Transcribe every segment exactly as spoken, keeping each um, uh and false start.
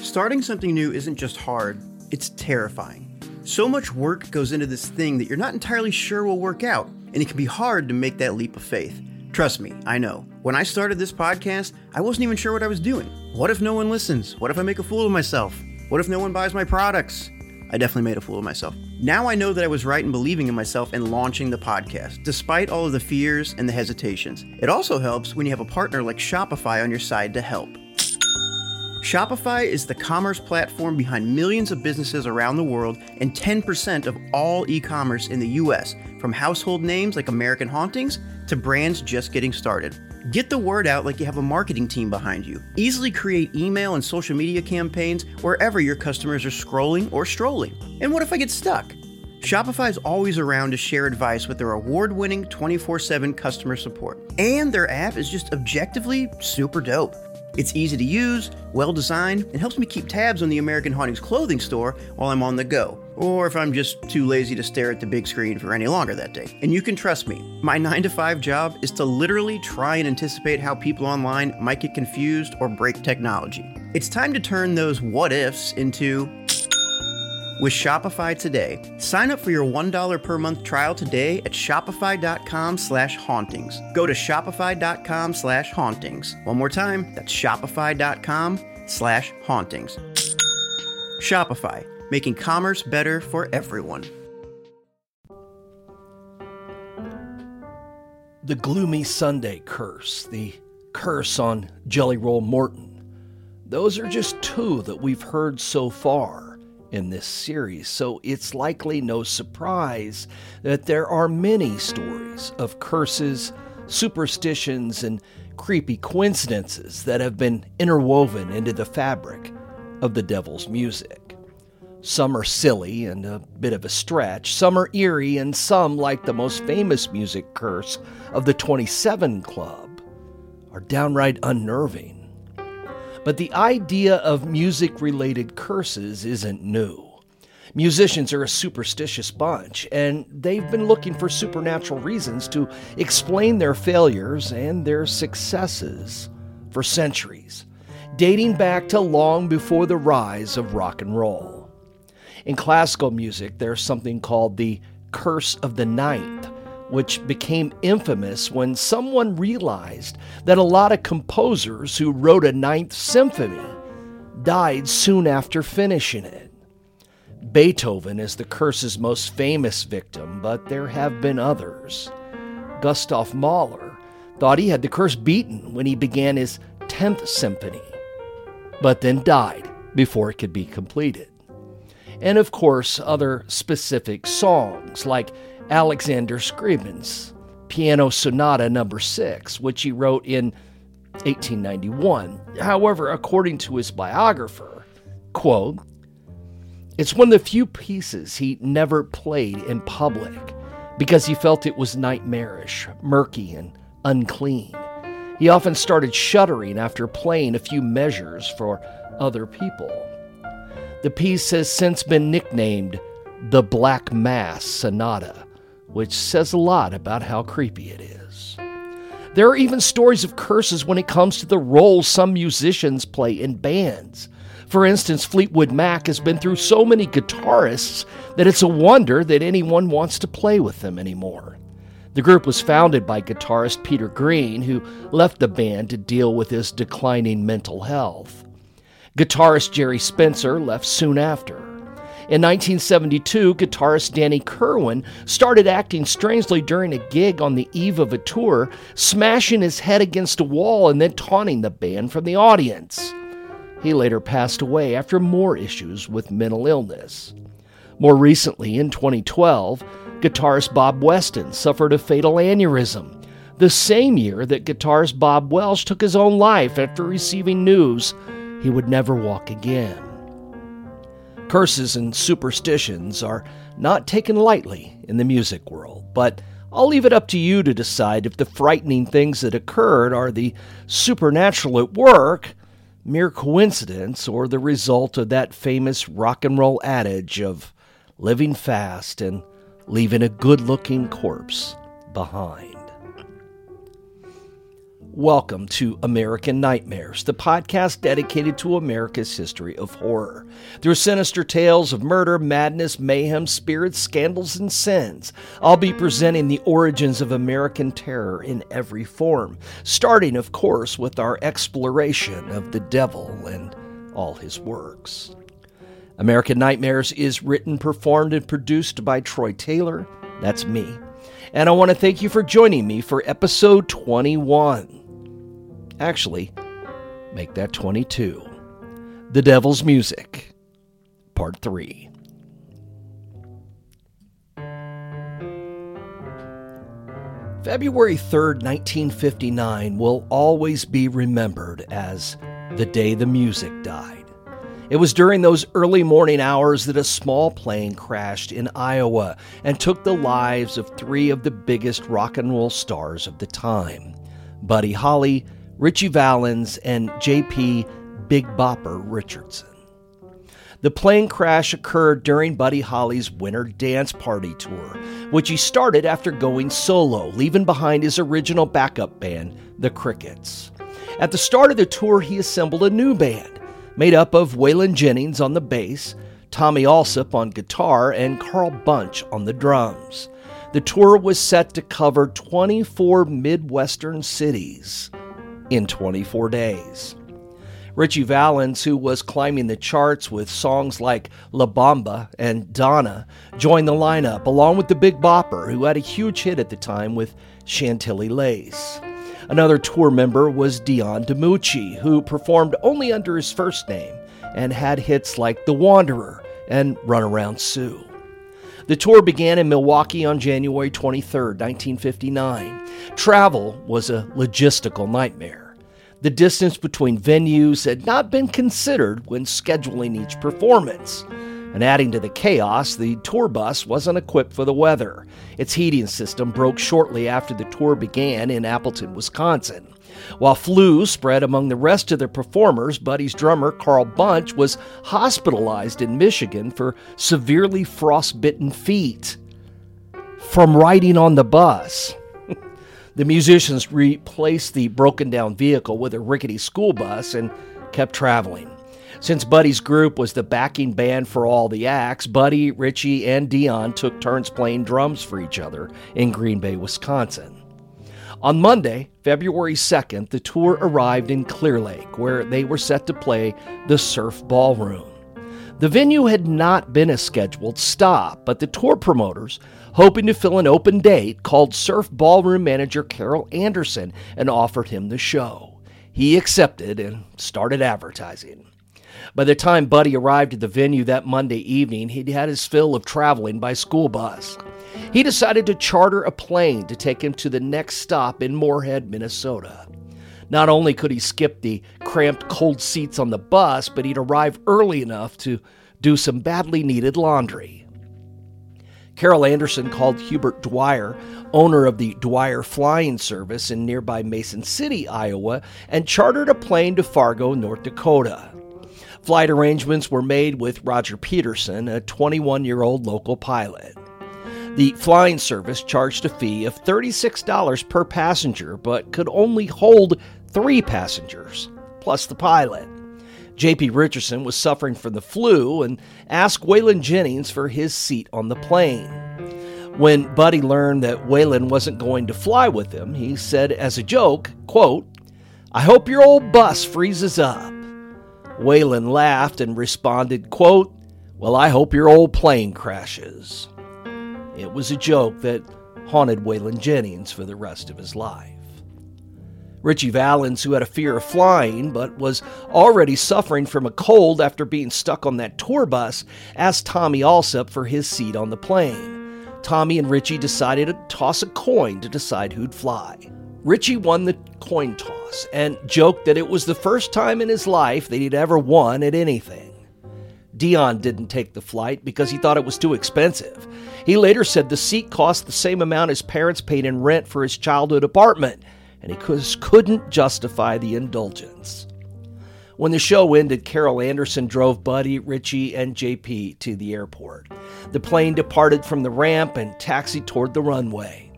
Starting something new isn't just hard, it's terrifying. So much work goes into this thing that you're not entirely sure will work out, and it can be hard to make that leap of faith. Trust me, I know. When I started this podcast, I wasn't even sure what I was doing. What if no one listens? What if I make a fool of myself? What if no one buys my products? I definitely made a fool of myself. Now I know that I was right in believing in myself and launching the podcast, despite all of the fears and the hesitations. It also helps when you have a partner like Shopify on your side to help. Shopify is the commerce platform behind millions of businesses around the world and ten percent of all e-commerce in the U S, from household names like American Hauntings to brands just getting started. Get the word out like you have a marketing team behind you. Easily create email and social media campaigns wherever your customers are scrolling or strolling. And what if I get stuck? Shopify is always around to share advice with their award-winning twenty-four seven customer support. And their app is just objectively super dope. It's easy to use, well-designed, and helps me keep tabs on the American Hauntings clothing store while I'm on the go, or if I'm just too lazy to stare at the big screen for any longer that day. And you can trust me, my nine to five job is to literally try and anticipate how people online might get confused or break technology. It's time to turn those what-ifs into... With Shopify today. Sign up for your one dollar per month trial today at shopify.com slash hauntings. Go to shopify.com slash hauntings. One more time, that's shopify.com slash hauntings. Shopify, making commerce better for everyone. The Gloomy Sunday Curse, the curse on Jelly Roll Morton. Those are just two that we've heard so far in this series, so it's likely no surprise that there are many stories of curses, superstitions, and creepy coincidences that have been interwoven into the fabric of the devil's music. Some are silly and a bit of a stretch, some are eerie, and some, like the most famous music curse of the twenty-seven Club, are downright unnerving. But the idea of music-related curses isn't new. Musicians are a superstitious bunch, and they've been looking for supernatural reasons to explain their failures and their successes for centuries, dating back to long before the rise of rock and roll. In classical music, there's something called the Curse of the Ninth, which became infamous when someone realized that a lot of composers who wrote a Ninth Symphony died soon after finishing it. Beethoven is the curse's most famous victim, but there have been others. Gustav Mahler thought he had the curse beaten when he began his Tenth Symphony, but then died before it could be completed. And of course, other specific songs like Alexander Scriabin's Piano Sonata number six, which he wrote in eighteen ninety-one. However, according to his biographer, quote, "It's one of the few pieces he never played in public because he felt it was nightmarish, murky, and unclean. He often started shuddering after playing a few measures for other people. The piece has since been nicknamed the Black Mass Sonata, which says a lot about how creepy it is. There are even stories of curses when it comes to the roles some musicians play in bands. For instance, Fleetwood Mac has been through so many guitarists that it's a wonder that anyone wants to play with them anymore. The group was founded by guitarist Peter Green, who left the band to deal with his declining mental health. Guitarist Jerry Spencer left soon after. In nineteen seventy-two, guitarist Danny Kerwin started acting strangely during a gig on the eve of a tour, smashing his head against a wall and then taunting the band from the audience. He later passed away after more issues with mental illness. More recently, in twenty twelve, guitarist Bob Weston suffered a fatal aneurysm, the same year that guitarist Bob Welch took his own life after receiving news he would never walk again. Curses and superstitions are not taken lightly in the music world, but I'll leave it up to you to decide if the frightening things that occurred are the supernatural at work, mere coincidence, or the result of that famous rock and roll adage of living fast and leaving a good-looking corpse behind. Welcome to American Nightmares, the podcast dedicated to America's history of horror. Through sinister tales of murder, madness, mayhem, spirits, scandals, and sins, I'll be presenting the origins of American terror in every form, starting, of course, with our exploration of the devil and all his works. American Nightmares is written, performed, and produced by Troy Taylor. That's me. And I want to thank you for joining me for episode twenty-one. Actually, make that twenty-two. The Devil's Music, Part three. February third, nineteen fifty-nine will always be remembered as the day the music died. It was during those early morning hours that a small plane crashed in Iowa and took the lives of three of the biggest rock and roll stars of the time: Buddy Holly, Ritchie Valens, and J P Big Bopper Richardson. The plane crash occurred during Buddy Holly's Winter Dance Party tour, which he started after going solo, leaving behind his original backup band, the Crickets. At the start of the tour, he assembled a new band, made up of Waylon Jennings on the bass, Tommy Allsup on guitar, and Carl Bunch on the drums. The tour was set to cover twenty-four Midwestern cities in twenty-four days. Ritchie Valens, who was climbing the charts with songs like La Bamba and Donna, joined the lineup, along with the Big Bopper, who had a huge hit at the time with Chantilly Lace. Another tour member was Dion DiMucci, who performed only under his first name and had hits like The Wanderer and Runaround Sue. The tour began in Milwaukee on January twenty-third, nineteen fifty-nine. Travel was a logistical nightmare. The distance between venues had not been considered when scheduling each performance. And adding to the chaos, the tour bus wasn't equipped for the weather. Its heating system broke shortly after the tour began in Appleton, Wisconsin. While flu spread among the rest of the performers, Buddy's drummer, Carl Bunch, was hospitalized in Michigan for severely frostbitten feet from riding on the bus. The musicians replaced the broken-down vehicle with a rickety school bus and kept traveling. Since Buddy's group was the backing band for all the acts, Buddy, Ritchie, and Dion took turns playing drums for each other in Green Bay, Wisconsin. On Monday, February second, the tour arrived in Clear Lake, where they were set to play the Surf Ballroom. The venue had not been a scheduled stop, but the tour promoters, hoping to fill an open date, called Surf Ballroom manager Carol Anderson and offered him the show. He accepted and started advertising. By the time Buddy arrived at the venue that Monday evening, he'd had his fill of traveling by school bus. He decided to charter a plane to take him to the next stop in Moorhead, Minnesota. Not only could he skip the cramped cold seats on the bus, but he'd arrive early enough to do some badly needed laundry. Carol Anderson called Hubert Dwyer, owner of the Dwyer Flying Service in nearby Mason City, Iowa, and chartered a plane to Fargo, North Dakota. Flight arrangements were made with Roger Peterson, a twenty-one-year-old local pilot. The flying service charged a fee of thirty-six dollars per passenger, but could only hold three passengers, plus the pilot. J P Richardson was suffering from the flu and asked Waylon Jennings for his seat on the plane. When Buddy learned that Waylon wasn't going to fly with him, he said as a joke, quote, "I hope your old bus freezes up." Waylon laughed and responded, quote, "Well, I hope your old plane crashes." It was a joke that haunted Waylon Jennings for the rest of his life. Ritchie Valens, who had a fear of flying but was already suffering from a cold after being stuck on that tour bus, asked Tommy Allsup for his seat on the plane. Tommy and Ritchie decided to toss a coin to decide who'd fly. Ritchie won the coin toss and joked that it was the first time in his life that he'd ever won at anything. Dion didn't take the flight because he thought it was too expensive. He later said the seat cost the same amount his parents paid in rent for his childhood apartment, and he just couldn't justify the indulgence. When the show ended, Carol Anderson drove Buddy, Ritchie, and J P to the airport. The plane departed from the ramp and taxied toward the runway.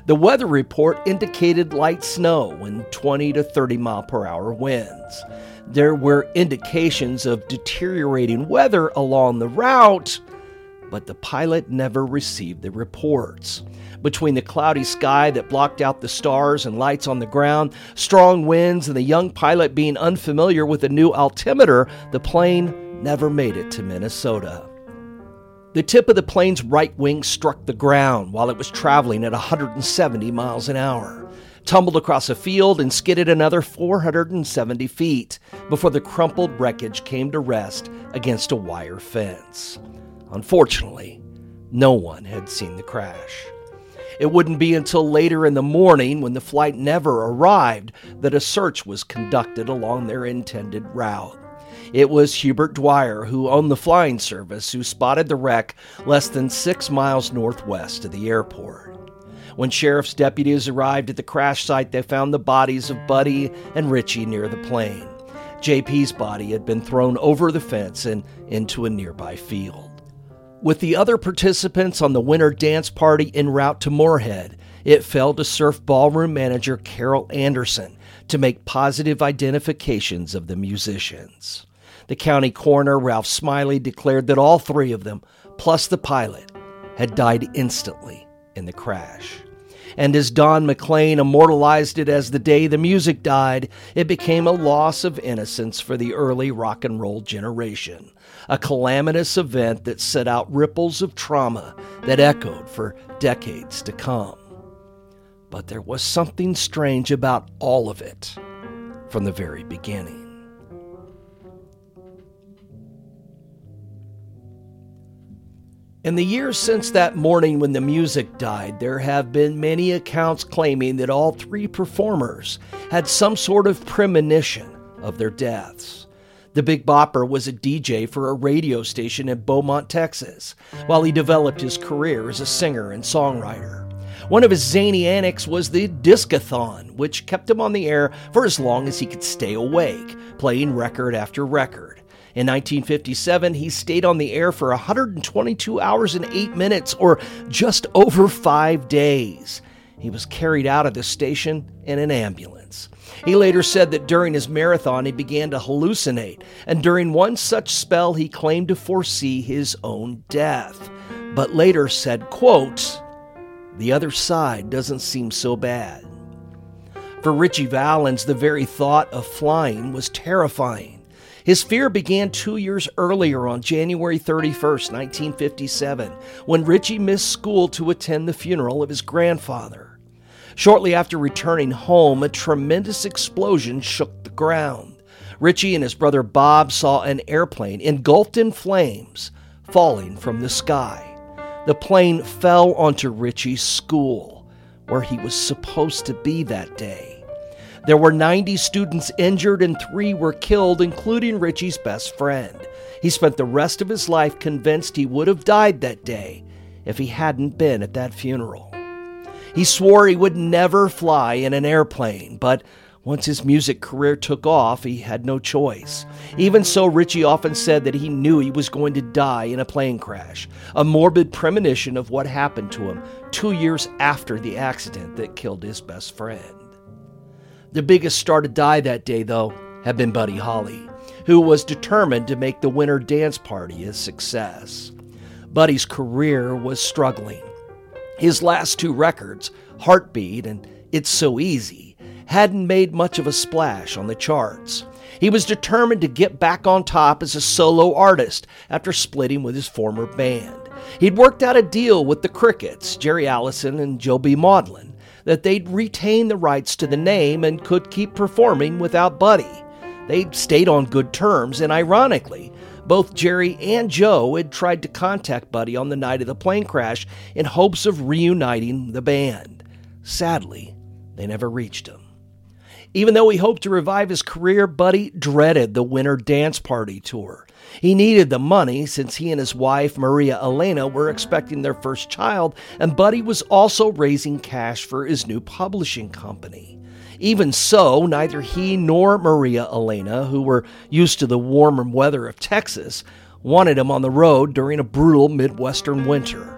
The weather report indicated light snow and twenty to thirty mile per hour winds. There were indications of deteriorating weather along the route, but the pilot never received the reports. Between the cloudy sky that blocked out the stars and lights on the ground, strong winds, and the young pilot being unfamiliar with a new altimeter, the plane never made it to Minnesota. The tip of the plane's right wing struck the ground while it was traveling at one hundred seventy miles an hour, tumbled across a field, and skidded another four hundred seventy feet before the crumpled wreckage came to rest against a wire fence. Unfortunately, no one had seen the crash. It wouldn't be until later in the morning, when the flight never arrived, that a search was conducted along their intended route. It was Hubert Dwyer, who owned the flying service, who spotted the wreck less than six miles northwest of the airport. When sheriff's deputies arrived at the crash site, they found the bodies of Buddy and Richie near the plane. J P's body had been thrown over the fence and into a nearby field. With the other participants on the winter dance party en route to Moorhead, it fell to Surf Ballroom manager Carol Anderson to make positive identifications of the musicians. The county coroner, Ralph Smiley, declared that all three of them, plus the pilot, had died instantly in the crash. And as Don McLean immortalized it as the day the music died, it became a loss of innocence for the early rock and roll generation, a calamitous event that set out ripples of trauma that echoed for decades to come. But there was something strange about all of it from the very beginning. In the years since that morning when the music died, there have been many accounts claiming that all three performers had some sort of premonition of their deaths. The Big Bopper was a D J for a radio station in Beaumont, Texas, while he developed his career as a singer and songwriter. One of his zany antics was the Discathon, which kept him on the air for as long as he could stay awake, playing record after record. In nineteen fifty-seven, he stayed on the air for one hundred twenty-two hours and eight minutes, or just over five days. He was carried out of the station in an ambulance. He later said that during his marathon, he began to hallucinate, and during one such spell, he claimed to foresee his own death, but later said, quote, "The other side doesn't seem so bad." For Richie Valens, the very thought of flying was terrifying. His fear began two years earlier on January thirty-first, nineteen fifty-seven, when Richie missed school to attend the funeral of his grandfather. Shortly after returning home, a tremendous explosion shook the ground. Richie and his brother Bob saw an airplane engulfed in flames falling from the sky. The plane fell onto Richie's school, where he was supposed to be that day. There were ninety students injured and three were killed, including Richie's best friend. He spent the rest of his life convinced he would have died that day if he hadn't been at that funeral. He swore he would never fly in an airplane, but once his music career took off, he had no choice. Even so, Richie often said that he knew he was going to die in a plane crash, a morbid premonition of what happened to him two years after the accident that killed his best friend. The biggest star to die that day, though, had been Buddy Holly, who was determined to make the winter dance party a success. Buddy's career was struggling. His last two records, Heartbeat and It's So Easy, hadn't made much of a splash on the charts. He was determined to get back on top as a solo artist after splitting with his former band. He'd worked out a deal with the Crickets, Jerry Allison and Joe B. Maudlin, that they'd retain the rights to the name and could keep performing without Buddy. They'd stayed on good terms, and ironically, both Jerry and Joe had tried to contact Buddy on the night of the plane crash in hopes of reuniting the band. Sadly, they never reached him. Even though he hoped to revive his career, Buddy dreaded the winter dance party tour. He needed the money since he and his wife, Maria Elena, were expecting their first child, and Buddy was also raising cash for his new publishing company. Even so, neither he nor Maria Elena, who were used to the warmer weather of Texas, wanted him on the road during a brutal Midwestern winter.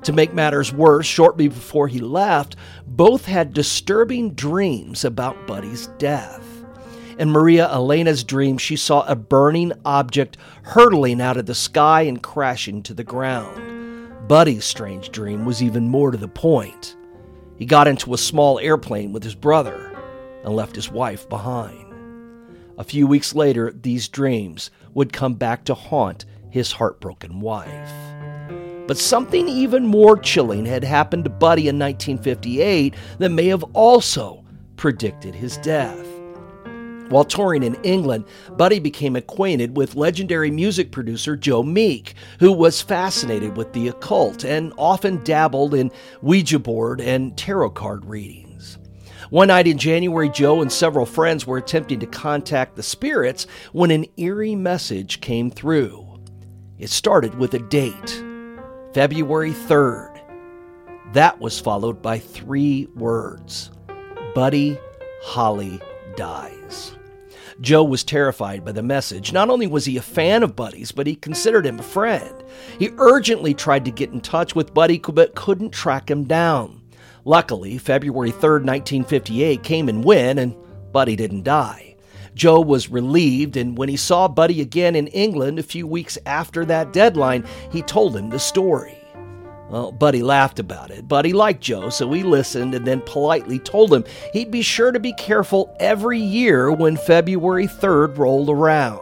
To make matters worse, shortly before he left, both had disturbing dreams about Buddy's death. In Maria Elena's dream, she saw a burning object hurtling out of the sky and crashing to the ground. Buddy's strange dream was even more to the point. He got into a small airplane with his brother and left his wife behind. A few weeks later, these dreams would come back to haunt his heartbroken wife. But something even more chilling had happened to Buddy in nineteen fifty-eight that may have also predicted his death. While touring in England, Buddy became acquainted with legendary music producer Joe Meek, who was fascinated with the occult and often dabbled in Ouija board and tarot card readings. One night in January, Joe and several friends were attempting to contact the spirits when an eerie message came through. It started with a date, February third. That was followed by three words: Buddy Holly dies. Joe was terrified by the message. Not only was he a fan of Buddy's, but he considered him a friend. He urgently tried to get in touch with Buddy, but couldn't track him down. Luckily, February third, nineteen fifty-eight came and went, and Buddy didn't die. Joe was relieved, and when he saw Buddy again in England a few weeks after that deadline, he told him the story. Well, Buddy laughed about it, but he liked Joe, so he listened and then politely told him he'd be sure to be careful every year when February third rolled around.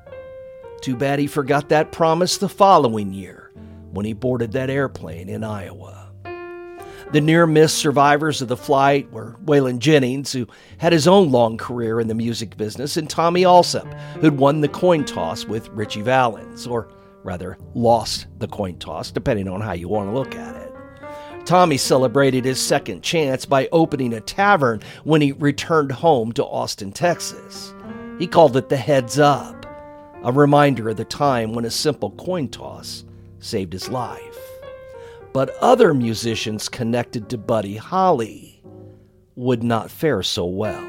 Too bad he forgot that promise the following year when he boarded that airplane in Iowa. The near-miss survivors of the flight were Waylon Jennings, who had his own long career in the music business, and Tommy Allsup, who'd won the coin toss with Ritchie Valens, or rather lost the coin toss, depending on how you want to look at it. Tommy celebrated his second chance by opening a tavern when he returned home to Austin, Texas. He called it the Heads Up, a reminder of the time when a simple coin toss saved his life. But other musicians connected to Buddy Holly would not fare so well.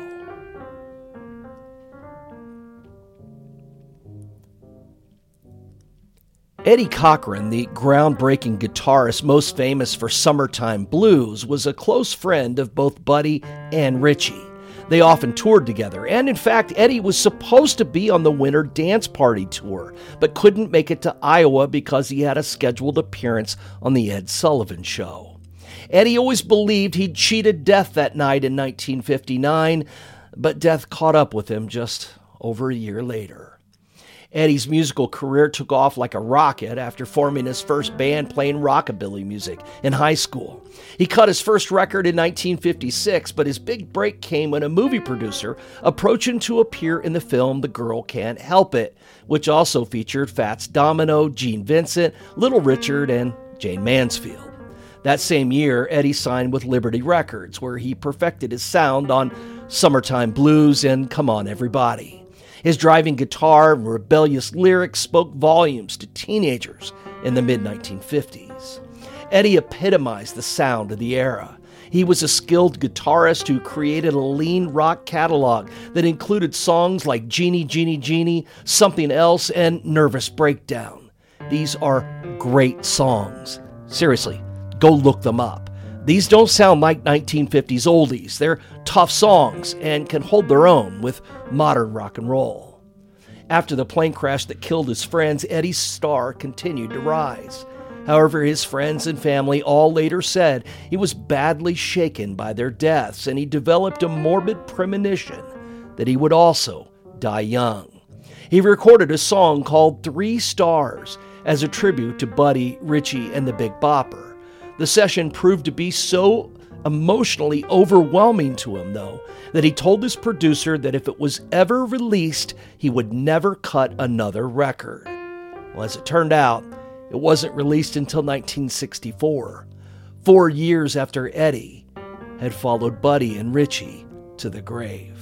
Eddie Cochran, the groundbreaking guitarist most famous for Summertime Blues, was a close friend of both Buddy and Ritchie. They often toured together, and in fact, Eddie was supposed to be on the Winter Dance Party tour, but couldn't make it to Iowa because he had a scheduled appearance on The Ed Sullivan Show. Eddie always believed he'd cheated death that night in nineteen fifty-nine, but death caught up with him just over a year later. Eddie's musical career took off like a rocket after forming his first band playing rockabilly music in high school. He cut his first record in nineteen fifty-six, but his big break came when a movie producer approached him to appear in the film The Girl Can't Help It, which also featured Fats Domino, Gene Vincent, Little Richard, and Jane Mansfield. That same year, Eddie signed with Liberty Records, where he perfected his sound on Summertime Blues and Come On Everybody. His driving guitar and rebellious lyrics spoke volumes to teenagers in the mid nineteen fifties. Eddie epitomized the sound of the era. He was a skilled guitarist who created a lean rock catalog that included songs like Jeannie, Jeannie, Jeannie, Something Else, and Nervous Breakdown. These are great songs. Seriously, go look them up. These don't sound like nineteen fifties oldies. They're tough songs and can hold their own with modern rock and roll. After the plane crash that killed his friends, Eddie's star continued to rise. However, his friends and family all later said he was badly shaken by their deaths, and he developed a morbid premonition that he would also die young. He recorded a song called Three Stars as a tribute to Buddy, Ritchie, and the Big Bopper. The session proved to be so emotionally overwhelming to him, though, that he told his producer that if it was ever released, he would never cut another record. Well, as it turned out, it wasn't released until nineteen sixty-four, four years after Eddie had followed Buddy and Ritchie to the grave.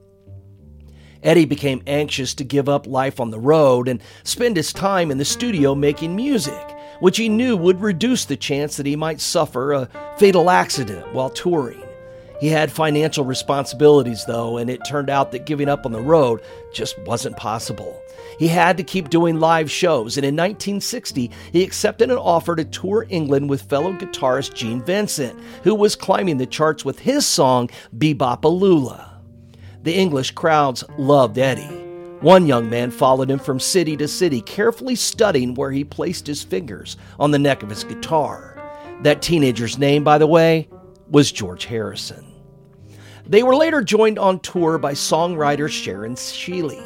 Eddie became anxious to give up life on the road and spend his time in the studio making music, which he knew would reduce the chance that he might suffer a fatal accident while touring. He had financial responsibilities, though, and it turned out that giving up on the road just wasn't possible. He had to keep doing live shows, and in nineteen sixty, he accepted an offer to tour England with fellow guitarist Gene Vincent, who was climbing the charts with his song Be-Bop-A-Lula. The English crowds loved Eddie. One young man followed him from city to city, carefully studying where he placed his fingers on the neck of his guitar. That teenager's name, by the way, was George Harrison. They were later joined on tour by songwriter Sharon Sheeley,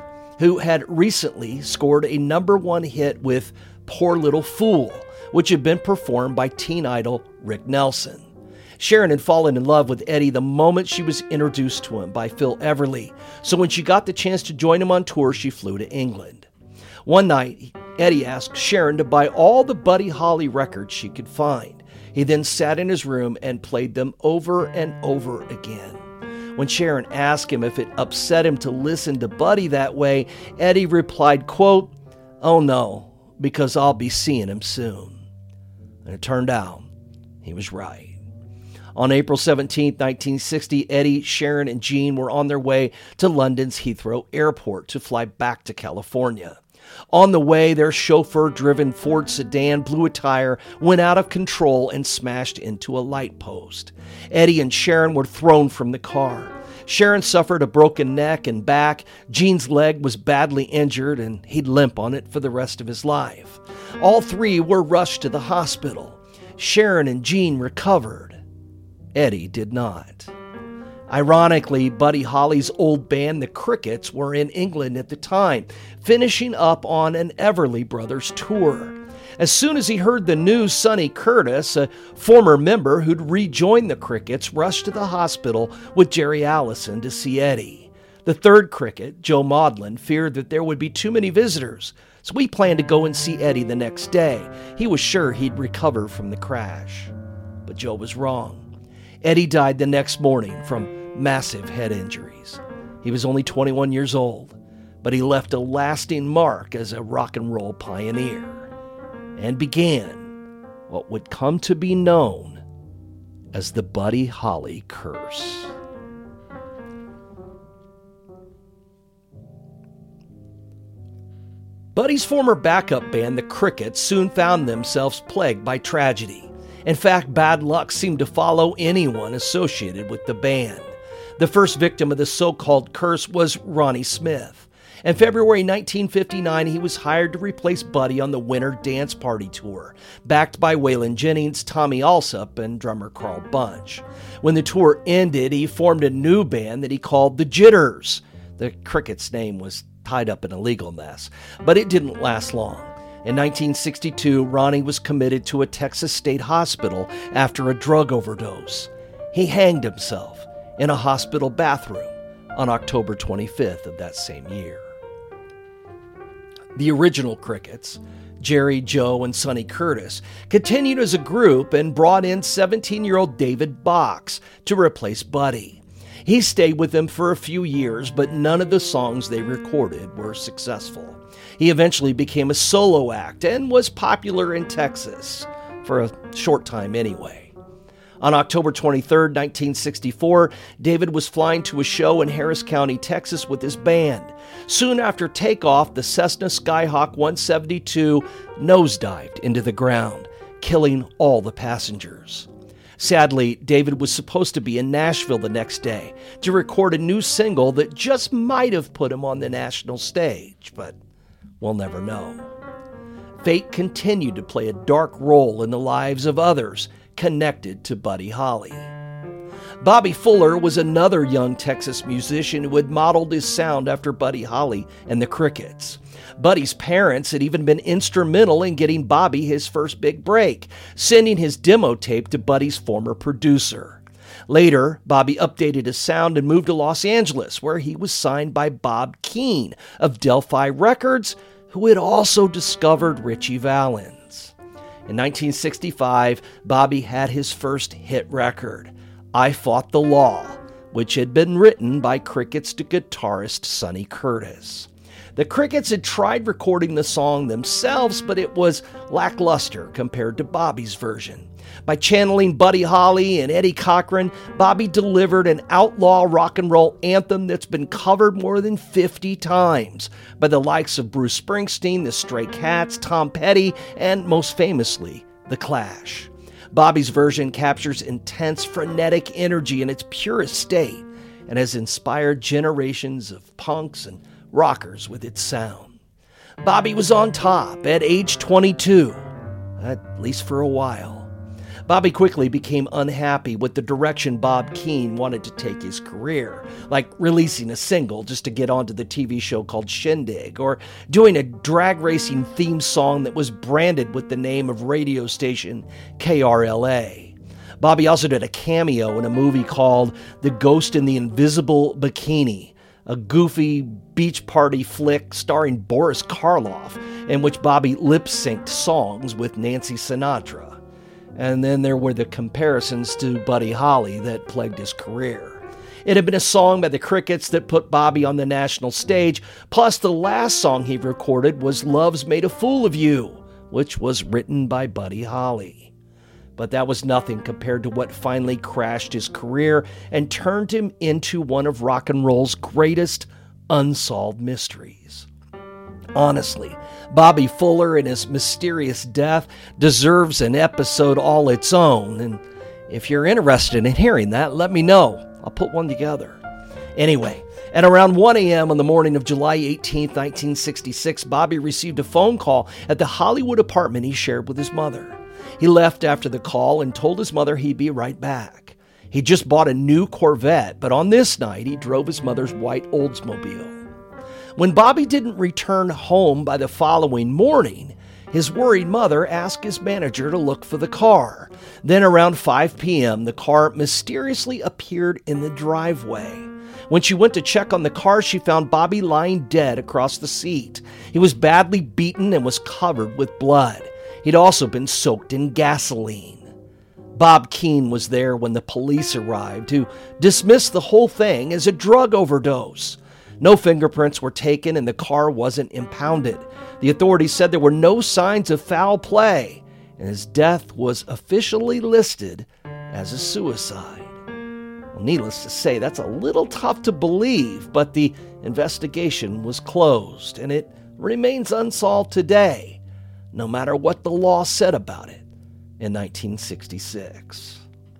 who had recently scored a number one hit with Poor Little Fool, which had been performed by teen idol Rick Nelson. Sharon had fallen in love with Eddie the moment she was introduced to him by Phil Everly, so when she got the chance to join him on tour, she flew to England. One night, Eddie asked Sharon to buy all the Buddy Holly records she could find. He then sat in his room and played them over and over again. When Sharon asked him if it upset him to listen to Buddy that way, Eddie replied, quote, "Oh no, because I'll be seeing him soon." And it turned out he was right. On April seventeenth, nineteen sixty, Eddie, Sharon, and Gene were on their way to London's Heathrow Airport to fly back to California. On the way, their chauffeur-driven Ford sedan blew a tire, went out of control, and smashed into a light post. Eddie and Sharon were thrown from the car. Sharon suffered a broken neck and back. Gene's leg was badly injured, and he'd limp on it for the rest of his life. All three were rushed to the hospital. Sharon and Gene recovered. Eddie did not. Ironically, Buddy Holly's old band, the Crickets, were in England at the time, finishing up on an Everly Brothers tour. As soon as he heard the news, Sonny Curtis, a former member who'd rejoined the Crickets, rushed to the hospital with Jerry Allison to see Eddie. The third Cricket, Joe Maudlin, feared that there would be too many visitors, so we planned to go and see Eddie the next day. He was sure he'd recover from the crash. But Joe was wrong. Eddie died the next morning from massive head injuries. He was only twenty-one years old, but he left a lasting mark as a rock and roll pioneer and began what would come to be known as the Buddy Holly curse. Buddy's former backup band, the Crickets, soon found themselves plagued by tragedy. In fact, bad luck seemed to follow anyone associated with the band. The first victim of the so-called curse was Ronnie Smith. In February nineteen fifty-nine, he was hired to replace Buddy on the Winter Dance Party Tour, backed by Waylon Jennings, Tommy Allsup, and drummer Carl Bunch. When the tour ended, he formed a new band that he called the Jitters. The Crickets' name was tied up in a legal mess, but it didn't last long. In nineteen sixty-two, Ronnie was committed to a Texas state hospital after a drug overdose. He hanged himself in a hospital bathroom on October twenty-fifth of that same year. The original Crickets, Jerry, Joe, and Sonny Curtis, continued as a group and brought in seventeen-year-old David Box to replace Buddy. He stayed with them for a few years, but none of the songs they recorded were successful. He eventually became a solo act and was popular in Texas, for a short time anyway. On October twenty-third, nineteen sixty-four, David was flying to a show in Harris County, Texas with his band. Soon after takeoff, the Cessna Skyhawk one seventy-two nosedived into the ground, killing all the passengers. Sadly, David was supposed to be in Nashville the next day to record a new single that just might have put him on the national stage, but we'll never know. Fate continued to play a dark role in the lives of others connected to Buddy Holly. Bobby Fuller was another young Texas musician who had modeled his sound after Buddy Holly and the Crickets. Buddy's parents had even been instrumental in getting Bobby his first big break, sending his demo tape to Buddy's former producer. Later, Bobby updated his sound and moved to Los Angeles, where he was signed by Bob Keane of Delphi Records, who had also discovered Ritchie Valens. In nineteen sixty-five, Bobby had his first hit record, I Fought the Law, which had been written by Crickets guitarist Sonny Curtis. The Crickets had tried recording the song themselves, but it was lackluster compared to Bobby's version. By channeling Buddy Holly and Eddie Cochran, Bobby delivered an outlaw rock and roll anthem that's been covered more than fifty times by the likes of Bruce Springsteen, the Stray Cats, Tom Petty, and most famously, The Clash. Bobby's version captures intense, frenetic energy in its purest state and has inspired generations of punks and rockers with its sound. Bobby was on top at age twenty-two, at least for a while. Bobby quickly became unhappy with the direction Bob Keane wanted to take his career, like releasing a single just to get onto the T V show called Shindig, or doing a drag racing theme song that was branded with the name of radio station K R L A. Bobby also did a cameo in a movie called The Ghost in the Invisible Bikini, a goofy beach party flick starring Boris Karloff, in which Bobby lip-synced songs with Nancy Sinatra. And then there were the comparisons to Buddy Holly that plagued his career. It had been a song by the Crickets that put Bobby on the national stage, plus the last song he recorded was Love's Made a Fool of You, which was written by Buddy Holly. But that was nothing compared to what finally crashed his career and turned him into one of rock and roll's greatest unsolved mysteries. Honestly, Bobby Fuller and his mysterious death deserves an episode all its own, and if you're interested in hearing that, let me know. I'll put one together. Anyway, at around one a.m. on the morning of July eighteenth, nineteen sixty-six, Bobby received a phone call at the Hollywood apartment he shared with his mother. He left after the call and told his mother he'd be right back. He just bought a new Corvette, but on this night he drove his mother's white Oldsmobile. When Bobby didn't return home by the following morning, his worried mother asked his manager to look for the car. Then around five p.m., the car mysteriously appeared in the driveway. When she went to check on the car, she found Bobby lying dead across the seat. He was badly beaten and was covered with blood. He'd also been soaked in gasoline. Bob Keane was there when the police arrived, who dismissed the whole thing as a drug overdose. No fingerprints were taken and the car wasn't impounded. The authorities said there were no signs of foul play, and his death was officially listed as a suicide. Well, needless to say, that's a little tough to believe, but the investigation was closed, and it remains unsolved today, no matter what the law said about it in nineteen sixty-six.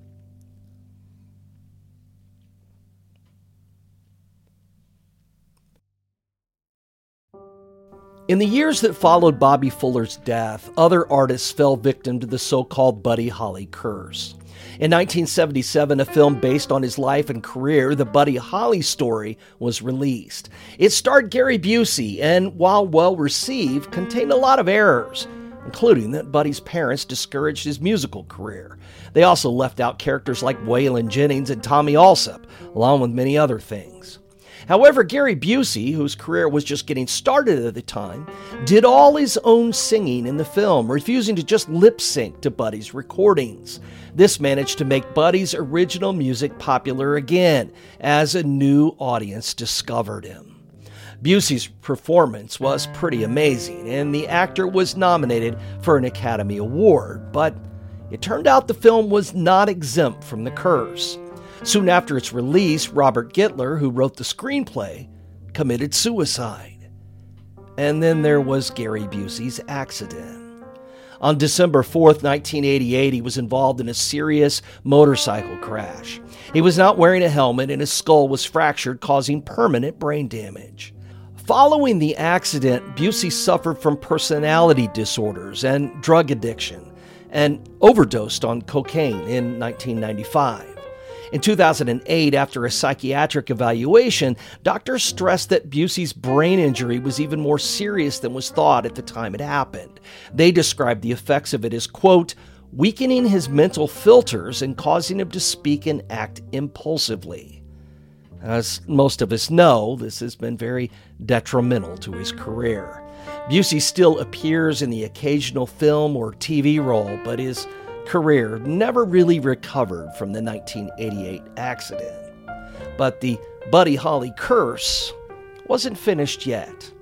In the years that followed Bobby Fuller's death, other artists fell victim to the so-called Buddy Holly curse. In nineteen seventy-seven, a film based on his life and career, The Buddy Holly Story, was released. It starred Gary Busey and, while well-received, contained a lot of errors, including that Buddy's parents discouraged his musical career. They also left out characters like Waylon Jennings and Tommy Allsup, along with many other things. However, Gary Busey, whose career was just getting started at the time, did all his own singing in the film, refusing to just lip-sync to Buddy's recordings. This managed to make Buddy's original music popular again, as a new audience discovered him. Busey's performance was pretty amazing, and the actor was nominated for an Academy Award, but it turned out the film was not exempt from the curse. Soon after its release, Robert Gittler, who wrote the screenplay, committed suicide. And then there was Gary Busey's accident. On December fourth, nineteen eighty-eight, he was involved in a serious motorcycle crash. He was not wearing a helmet and his skull was fractured, causing permanent brain damage. Following the accident, Busey suffered from personality disorders and drug addiction and overdosed on cocaine in nineteen ninety-five. In two thousand eight, after a psychiatric evaluation, doctors stressed that Busey's brain injury was even more serious than was thought at the time it happened. They described the effects of it as, quote, weakening his mental filters and causing him to speak and act impulsively. As most of us know, this has been very detrimental to his career. Busey still appears in the occasional film or T V role, but his career never really recovered from the nineteen eighty-eight accident. But the Buddy Holly curse wasn't finished yet.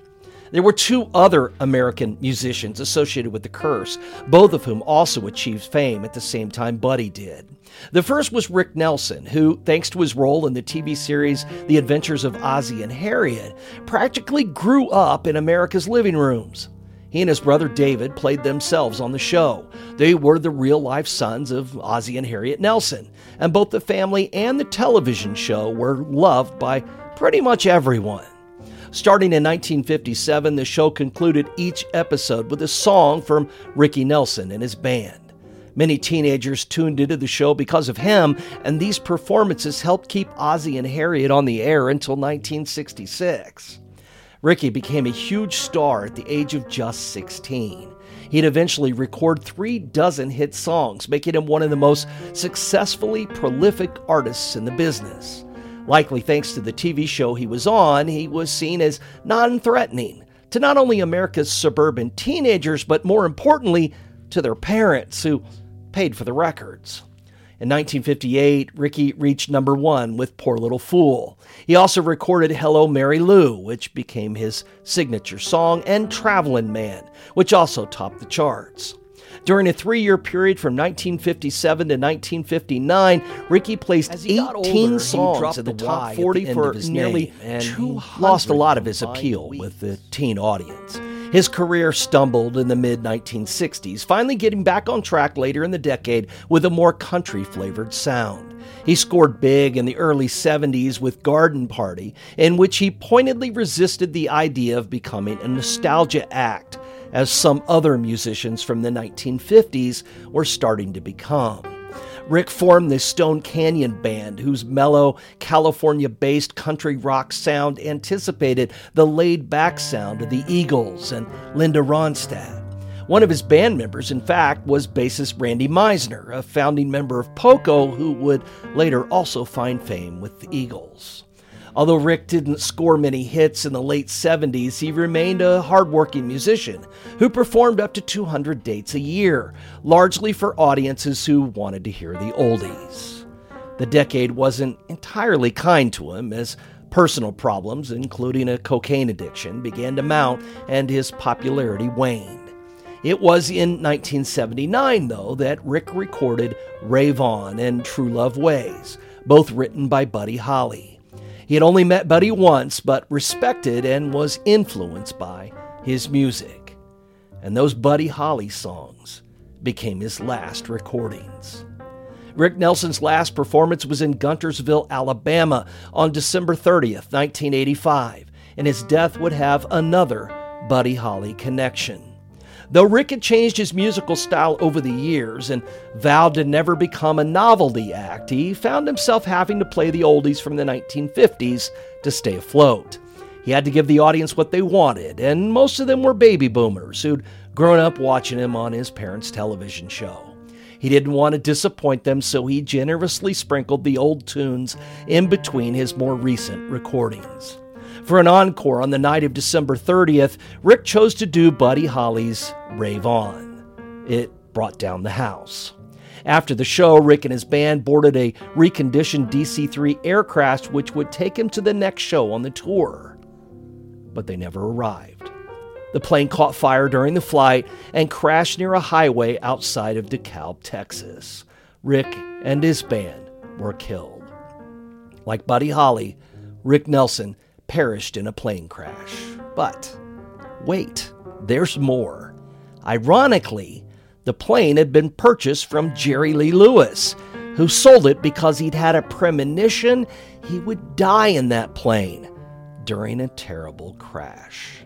There were two other American musicians associated with the curse, both of whom also achieved fame at the same time Buddy did. The first was Rick Nelson, who, thanks to his role in the T V series The Adventures of Ozzie and Harriet, practically grew up in America's living rooms. He and his brother David played themselves on the show. They were the real-life sons of Ozzie and Harriet Nelson, and both the family and the television show were loved by pretty much everyone. Starting in nineteen fifty-seven, the show concluded each episode with a song from Ricky Nelson and his band. Many teenagers tuned into the show because of him, and these performances helped keep Ozzie and Harriet on the air until nineteen sixty-six. Ricky became a huge star at the age of just sixteen. He'd eventually record three dozen hit songs, making him one of the most successfully prolific artists in the business. Likely thanks to the T V show he was on, he was seen as non-threatening to not only America's suburban teenagers, but more importantly, to their parents, who paid for the records. In nineteen fifty-eight, Ricky reached number one with Poor Little Fool. He also recorded Hello, Mary Lou, which became his signature song, and Travelin' Man, which also topped the charts. During a three-year period from nineteen fifty-seven to nineteen fifty-nine, Ricky placed eighteen older, songs in the top forty for nearly and he lost a lot of his appeal weeks. with the teen audience. His career stumbled in the mid nineteen sixties, finally getting back on track later in the decade with a more country-flavored sound. He scored big in the early seventies with Garden Party, in which he pointedly resisted the idea of becoming a nostalgia act, as some other musicians from the nineteen fifties were starting to become. Rick formed the Stone Canyon Band, whose mellow, California-based country rock sound anticipated the laid-back sound of the Eagles and Linda Ronstadt. One of his band members, in fact, was bassist Randy Meisner, a founding member of Poco, who would later also find fame with the Eagles. Although Rick didn't score many hits in the late seventies, he remained a hardworking musician who performed up to two hundred dates a year, largely for audiences who wanted to hear the oldies. The decade wasn't entirely kind to him, as personal problems, including a cocaine addiction, began to mount and his popularity waned. It was in nineteen seventy-nine, though, that Rick recorded Rave On and True Love Ways, both written by Buddy Holly. He had only met Buddy once, but respected and was influenced by his music. And those Buddy Holly songs became his last recordings. Rick Nelson's last performance was in Guntersville, Alabama on December thirtieth, nineteen eighty-five, and his death would have another Buddy Holly connection. Though Rick had changed his musical style over the years and vowed to never become a novelty act, he found himself having to play the oldies from the nineteen fifties to stay afloat. He had to give the audience what they wanted, and most of them were baby boomers who'd grown up watching him on his parents' television show. He didn't want to disappoint them, so he generously sprinkled the old tunes in between his more recent recordings. For an encore on the night of December thirtieth, Rick chose to do Buddy Holly's Rave On. It brought down the house. After the show, Rick and his band boarded a reconditioned D C three aircraft which would take him to the next show on the tour. But they never arrived. The plane caught fire during the flight and crashed near a highway outside of DeKalb, Texas. Rick and his band were killed. Like Buddy Holly, Rick Nelson perished in a plane crash. But wait, there's more. Ironically, the plane had been purchased from Jerry Lee Lewis, who sold it because he'd had a premonition he would die in that plane during a terrible crash.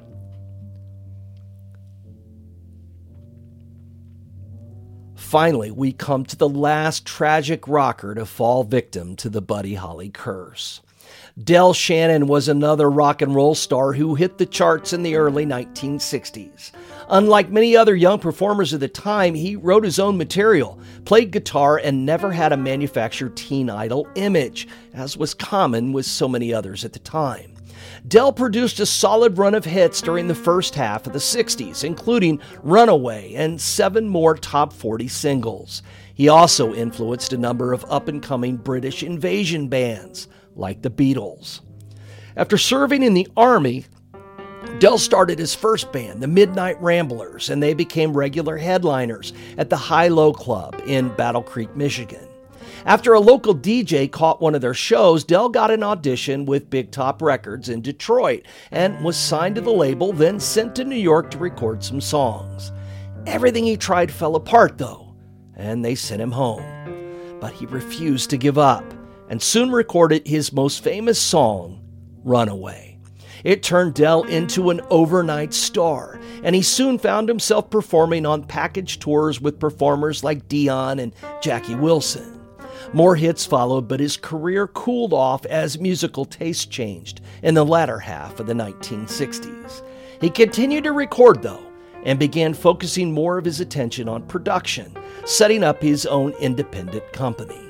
Finally, we come to the last tragic rocker to fall victim to the Buddy Holly curse. Del Shannon was another rock and roll star who hit the charts in the early nineteen sixties. Unlike many other young performers of the time, he wrote his own material, played guitar, and never had a manufactured teen idol image, as was common with so many others at the time. Del produced a solid run of hits during the first half of the sixties, including Runaway and seven more top forty singles. He also influenced a number of up-and-coming British invasion bands, like the Beatles. After serving in the Army, Del started his first band, the Midnight Ramblers, and they became regular headliners at the High-Low Club in Battle Creek, Michigan. After a local D J caught one of their shows, Del got an audition with Big Top Records in Detroit and was signed to the label, then sent to New York to record some songs. Everything he tried fell apart, though, and they sent him home. But he refused to give up and soon recorded his most famous song, Runaway. It turned Del into an overnight star, and he soon found himself performing on package tours with performers like Dion and Jackie Wilson. More hits followed, but his career cooled off as musical taste changed in the latter half of the nineteen sixties. He continued to record, though, and began focusing more of his attention on production, setting up his own independent company.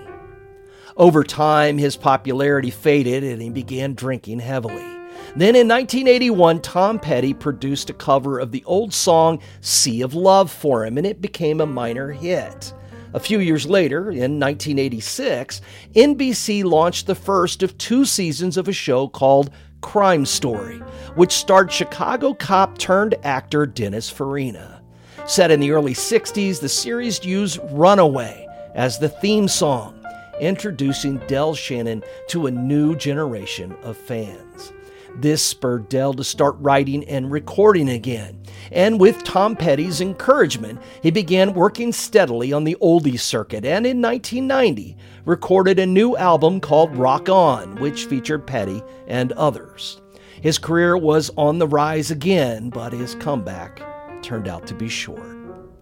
Over time, his popularity faded and he began drinking heavily. Then in nineteen eighty-one, Tom Petty produced a cover of the old song Sea of Love for him, and it became a minor hit. A few years later, in nineteen eighty-six, N B C launched the first of two seasons of a show called Crime Story, which starred Chicago cop turned actor Dennis Farina. Set in the early sixties, the series used Runaway as the theme song, introducing Del Shannon to a new generation of fans. This spurred Del to start writing and recording again, and with Tom Petty's encouragement, he began working steadily on the oldies circuit, and in nineteen ninety recorded a new album called Rock On, which featured Petty and others. His career was on the rise again, but his comeback turned out to be short.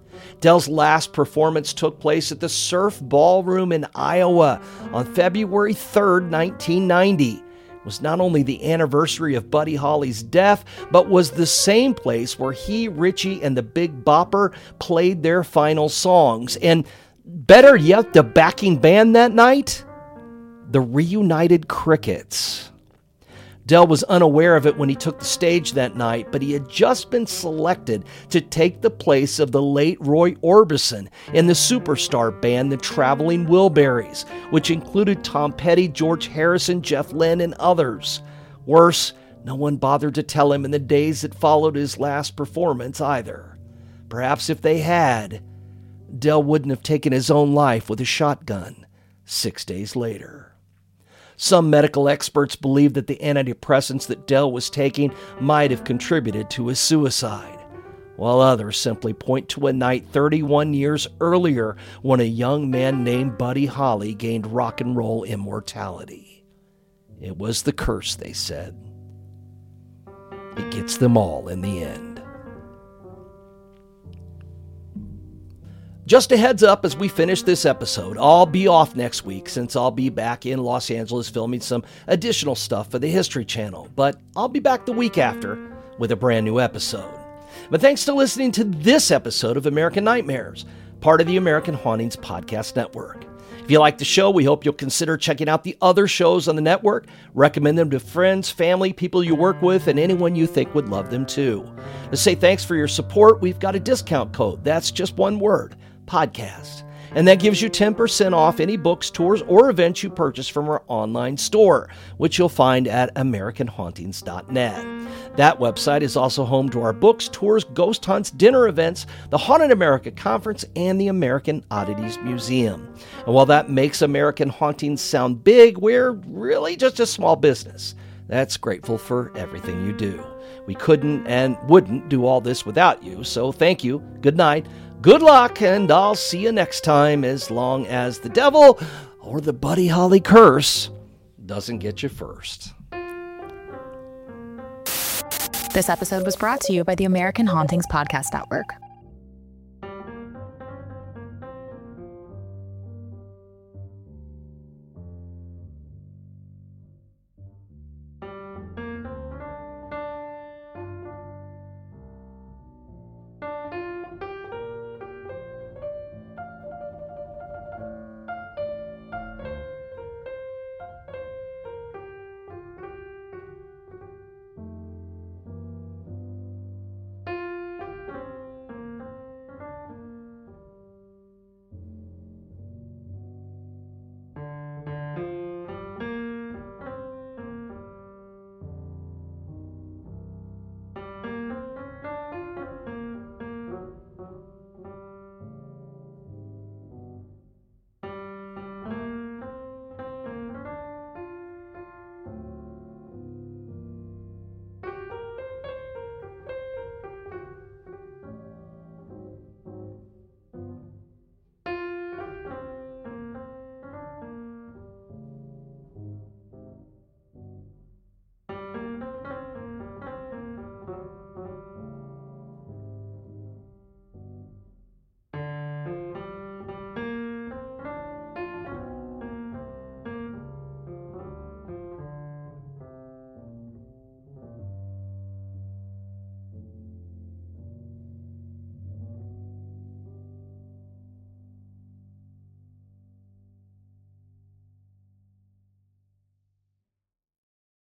Del's last performance took place at the Surf Ballroom in Iowa on February third, nineteen ninety. It was not only the anniversary of Buddy Holly's death, but was the same place where he, Richie, and the Big Bopper played their final songs. And better yet, the backing band that night? The Reunited Crickets. Del was unaware of it when he took the stage that night, but he had just been selected to take the place of the late Roy Orbison in the superstar band The Traveling Wilburys, which included Tom Petty, George Harrison, Jeff Lynne, and others. Worse, no one bothered to tell him in the days that followed his last performance either. Perhaps if they had, Del wouldn't have taken his own life with a shotgun six days later. Some medical experts believe that the antidepressants that Del was taking might have contributed to his suicide, while others simply point to a night thirty-one years earlier when a young man named Buddy Holly gained rock and roll immortality. It was the curse, they said. It gets them all in the end. Just a heads up as we finish this episode, I'll be off next week since I'll be back in Los Angeles filming some additional stuff for the History Channel, but I'll be back the week after with a brand new episode. But thanks to listening to this episode of American Nightmares, part of the American Hauntings Podcast Network. If you like the show, we hope you'll consider checking out the other shows on the network. Recommend them to friends, family, people you work with, and anyone you think would love them too. To say thanks for your support, we've got a discount code. That's just one word. Podcast. And that gives you ten percent off any books, tours, or events you purchase from our online store, which you'll find at American Hauntings dot net. That website is also home to our books, tours, ghost hunts, dinner events, the Haunted America Conference, and the American Oddities Museum. And while that makes American Hauntings sound big, we're really just a small business that's grateful for everything you do. We couldn't and wouldn't do all this without you, so thank you, good night, good luck, and I'll see you next time, as long as the devil or the Buddy Holly curse doesn't get you first. This episode was brought to you by the American Hauntings Podcast Network.